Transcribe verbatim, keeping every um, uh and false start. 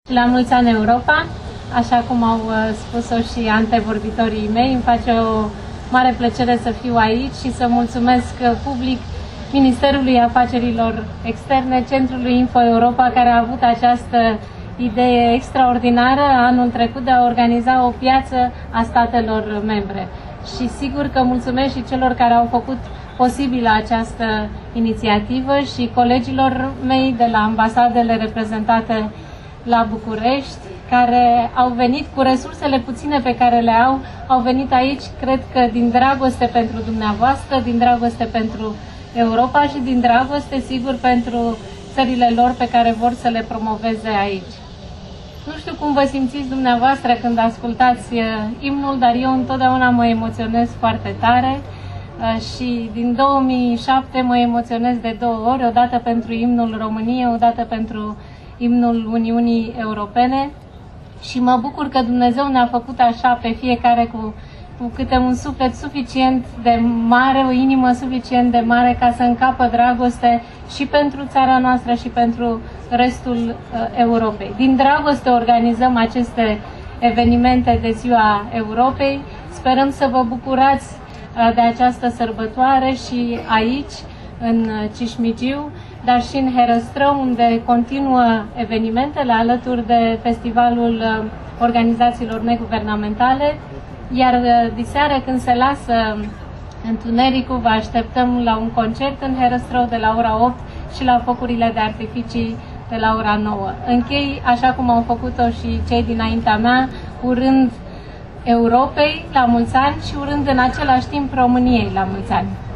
La mulți ani Europa, așa cum au spus-o și antevorbitorii mei, îmi face o mare plăcere să fiu aici și să mulțumesc public Ministerului Afacerilor Externe, Centrului Info Europa, care a avut această idee extraordinară anul trecut de a organiza o piață a statelor membre. Și sigur că mulțumesc și celor care au făcut posibilă această inițiativă și colegilor mei de la ambasadele reprezentate la București, care au venit cu resursele puține pe care le au, au venit aici, cred că din dragoste pentru dumneavoastră, din dragoste pentru Europa și din dragoste, sigur, pentru țările lor pe care vor să le promoveze aici. Nu știu cum vă simțiți dumneavoastră când ascultați imnul, dar eu întotdeauna mă emoționez foarte tare și din două mii șapte mă emoționez de două ori, odată pentru imnul României, odată pentru imnul Uniunii Europene, și mă bucur că Dumnezeu ne-a făcut așa pe fiecare cu, cu câte un suflet suficient de mare, o inimă suficient de mare ca să încapă dragoste și pentru țara noastră și pentru restul uh, Europei. Din dragoste organizăm aceste evenimente de Ziua Europei. Sperăm să vă bucurați uh, de această sărbătoare și aici, în Cismigiu, dar și în Herăstrău, unde continuă evenimentele alături de Festivalul Organizațiilor Neguvernamentale. Iar diseară, când se lasă întunericul, vă așteptăm la un concert în Herăstrău de la ora opt și la focurile de artificii de la ora nouă. Închei, așa cum au făcut-o și cei dinaintea mea, urând Europei la mulți ani și urând în același timp României la mulți ani.